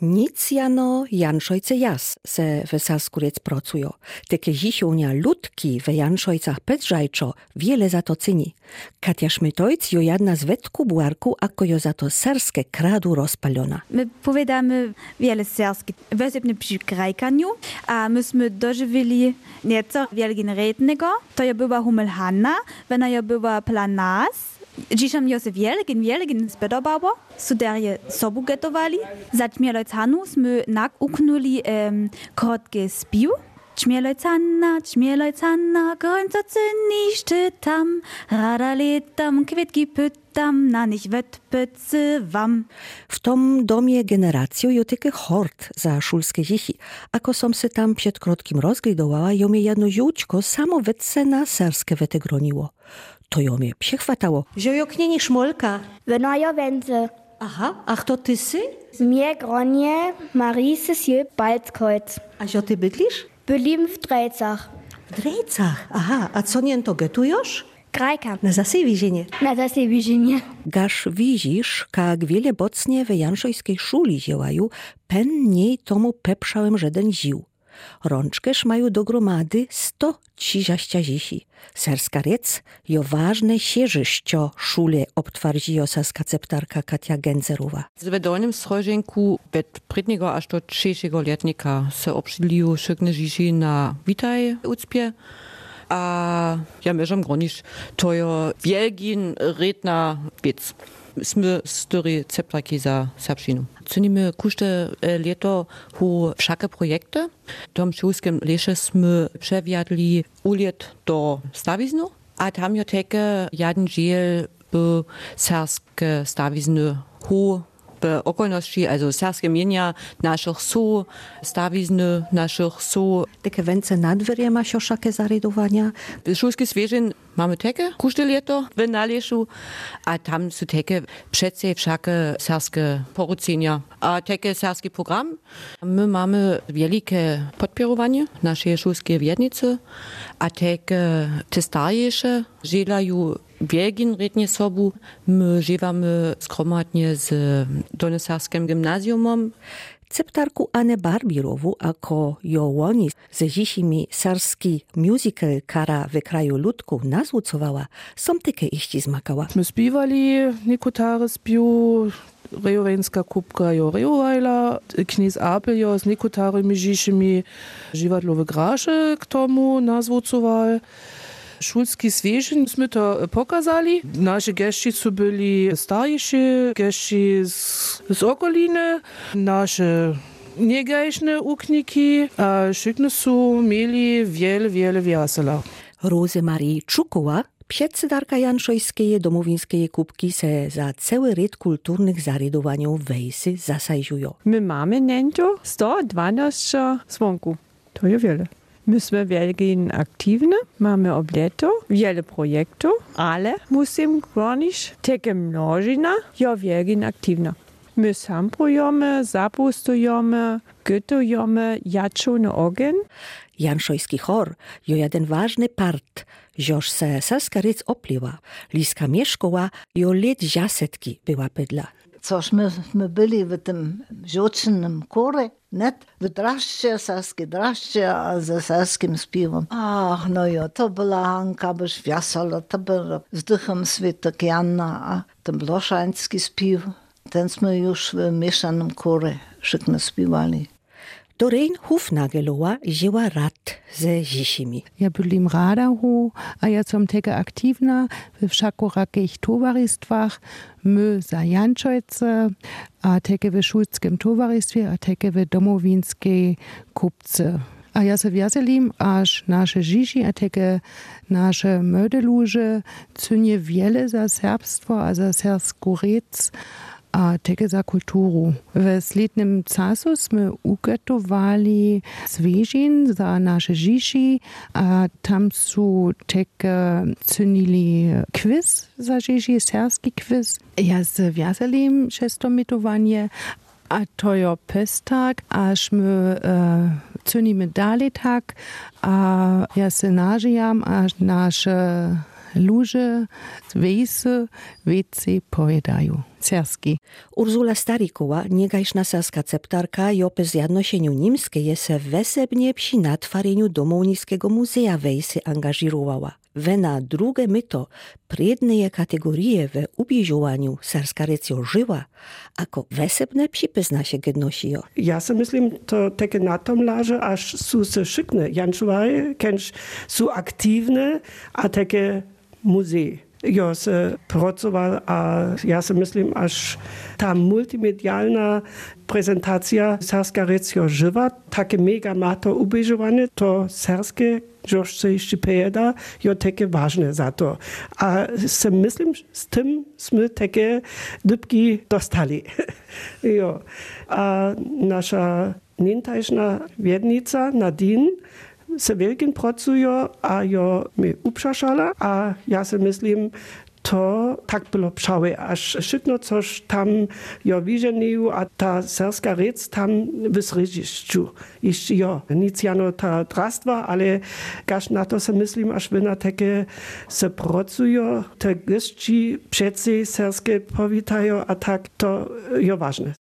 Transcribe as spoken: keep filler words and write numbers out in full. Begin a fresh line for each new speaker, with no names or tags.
Nic jano Janšojce jas se w Saskuriec pracują. Takie zisiunia ludki w Janšojcach Pedrzajczo wiele za to cyni. Katia Szmytojc jo jedna z wetku buarku, ako jo za to serskie kradu rozpalona.
My powiadamy wiele serskie. Wysepny przy grajkaniu, a myśmy dożywili nieco wielgin rednego. To jo była Hummelhanna, wena jo była Planas. Dzisiaj mi się wielgin, wielgin spodobało. Studerie sobu gotowali. Za Ćmielojcanu my nak uknuli um, krótki spił. Ćmielojcanna, Ćmielojcanna, końca cyniszczy tam, rada letam, kwietki pytam, na nich wetpycy wam.
W tom domie generacją jo tyke hort za szulskie dzieci. Ako som se tam przed krótkim rozglądała, jo mnie jedno ziółczko samo wetce na serskie wety groniło. To jo mnie przechwatało.
Że knieni Szmolka.
Wynoja Wędze.
Aha, a kto ty sy?
Z mnie gronie Marise Sjöp Balzkreuz.
A że ty bydlisz?
Bylim w Drejcach.
W Drejcach, aha, a co nie to gotujesz?
Grajka.
Na zasej wizienie.
Na zasej wizienie.
Gaż widzisz, jak wiele bocnie w janszojskiej szuli działają, pen niej tomu peprzałem żaden ził. Rączkeż mają do gromady sto trzydzieści dzieci. Serska rec jo ważne sieżyścio szule obtwardzijo saska ceptarka Katia Genzerowa.
W wedolnym strojženku od predniego aż do trzeciego letnika se obszlijo szykne dzieci na witaj ucpie. A ja mierzam gronisz, to jo wielgin redna wiec. Sme story ceptarki za serbščinu. Cenimy kušte leto hu všake projekte. W tom šulskim leše sme převiadli uliet do staviznu, a tam jo teke jeden dziel by serske stavizny hu w okolności, also serskie mienia naszych su, stawizny naszych su.
Takie węce nadwerje ma sioszakie zarydowania.
W szulskie zwierzyn mamy takie, kušte leto w Naleszu, a tam są takie przecie wszakie serskie porucenia. A takie serskie program. My mamy wielkie podpierowanie naszej szulskiej wiednicy, a takie te starejsze żelają wielgin rednie sobu. My żywamy skromadnie z Dolnoserskim gimnazjumom.
Ceptarku Anę Barbirowu, ako jo oni ze dzisimi serski musical kara w kraju ludku nazwucowała, som tyke iści zmakała.
My spiewali Nikotary spiu, Rejowenska kubka jo Rejowajla, kniz Apel jo z Nikotarymi dzisimi żywatlowe grasze k tomu nazwucował. Szulski zwierzyn sme to pokazali. Nasze geści byli starsi, geści z, z okoliny, nasze niegajszne ukniki, a wszyscy są mieli wiele, wiele wiasela.
Rozemarii Czukowa, przedsedarka Janšojskiej domowińskiej kubki, se za cały ryd kulturnych zarydowaniów wejsy zasajżują.
My mamy nęto sto dwanaście dzwonków. To jest wiele. My sme wielgin aktywne, mamy obleto, wiele projektów, ale musimy gronić takie mnożina, jo wielgin aktywna. My samprujemy, zapustujemy, gotujemy, jaczą na ogień.
Janšojski chor jo jeden ważny part, żoż se serska rec opliwa. Liska Mieszkowa jo lat dziasetki była bydla.
Coż my, my byli w tym żocznym chorze, net w draszcze, serskie draszcze, a ze serskim śpiewem. Ach, no jo, to była Hanka, byś wiasala, to było wzdychem Świętek Jana, a ten bloszański śpiew, tenśmy już w mieszanym chorze szykno śpiewali.
Doreen Hufnagelowa żyła rad ze dzisimi.
Ja byłem rada, a ja som tega aktywna w wszakorakich towarzystwach, my za Janšojce, a tege w szulskim towarzystwie, a tege w domowińskiej kupce. A ja se wjazelim, aż nasze dzieci, a tege nasze mödeluże, cynie wiele za serbstwo, a za sersku rec, a tege za kulturu. W slednym czasu sme ugotowali zwierzin za nasze dzieci, a tam są tege cynili quiz za dzieci, serski quiz. Ja se wjazelim šestomitowanie, a to jo pestak, aż my uh, cynimy dalej tak, a ja se nažijam, aż nasze ludzie z wejsy, wieci pojedają. serski.
Urzula Starikowa, niegajszna serska ceptarka, jope zjednoczeniu nimskie se wesebnie przy natwareniu domowniskiego muzea wejsy angażirowała. Wena drugie myto, predneje kategorie we ubieżowaniu serska recio żyła, ako wesebne przypyzna się gednosijo.
Ja si myslím, to také na tom láže, až sú se šikne jančovaje, kenž sú aktívne a také muzej. Jo se pracoval a ja si myslím, až ta multimedialna prezentacja serska recio żywa, takie mega ma to ubieżowanie, to serskie Jož se ještě pejeda, jo také ważne za to. A si myslím, s tym jsme také dybky dostali. Jo. A nasza nintajšna vědnica Nadine se velkin pracuje a jo mi upšašala a ja si myslím, to tak bylo pšawe, až všechno, což tam jo vyženiju a ta serska rec tam vysrežišću. Ještě jo, nic jano ta drastva, ale kaž na to se myslím, až vina také se pracuje, te gestči přeci serske povitajo a tak to jo vážne.